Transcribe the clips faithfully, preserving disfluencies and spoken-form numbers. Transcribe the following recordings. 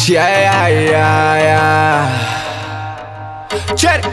Я-я-я-я Черри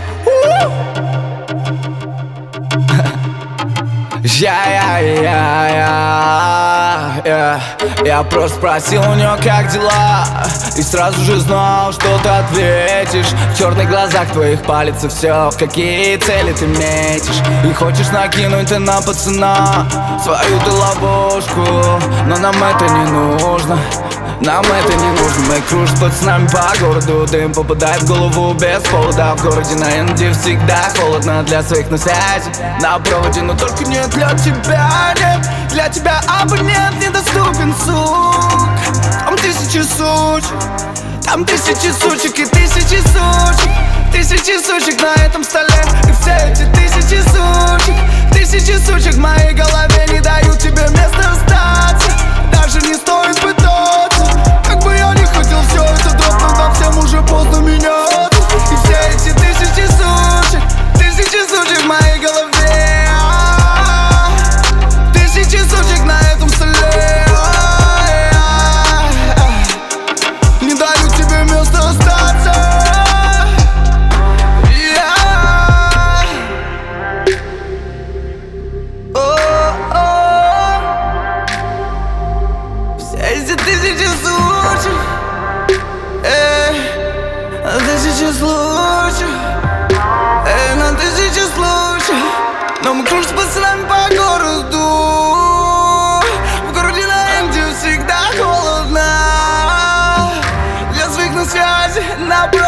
Я-я-я-я Я просто спросил у нее, как дела, и сразу же знал, что ты ответишь. В черных глазах твоих палится все, в какие цели ты метишь. И хочешь накинуть ты на пацана свою ты ловушку, но нам это не нужно. Нам это не нужно, мы кружим с пацанами по городу. Дым попадает в голову без повода. В городе на Энди всегда холодно для своих на связи, на проводе, но только не для тебя, нет. Для тебя абонент недоступен, сук. Там тысячи сучек, там тысячи сучек и тысячи сучек. Тысячи сучек на этом столе, и все эти тысячи сучек. Тысячи сучек в моей голове не дают тебе места остаться. Даже не стоит пытаться. Как бы я не хотел все это дропнуть, но всем уже поздно меняться. И все эти тысячи сучек, тысячи сучек в моей голове. Тысячи сучек на этом столе не дают тебе места остаться. Эти тысячи случаев, эй, тысячи случаев, эй, на тысячи случаев. Но мы кружим с пацанами по городу. В городе на Энди всегда холодно. Для своих на связи, на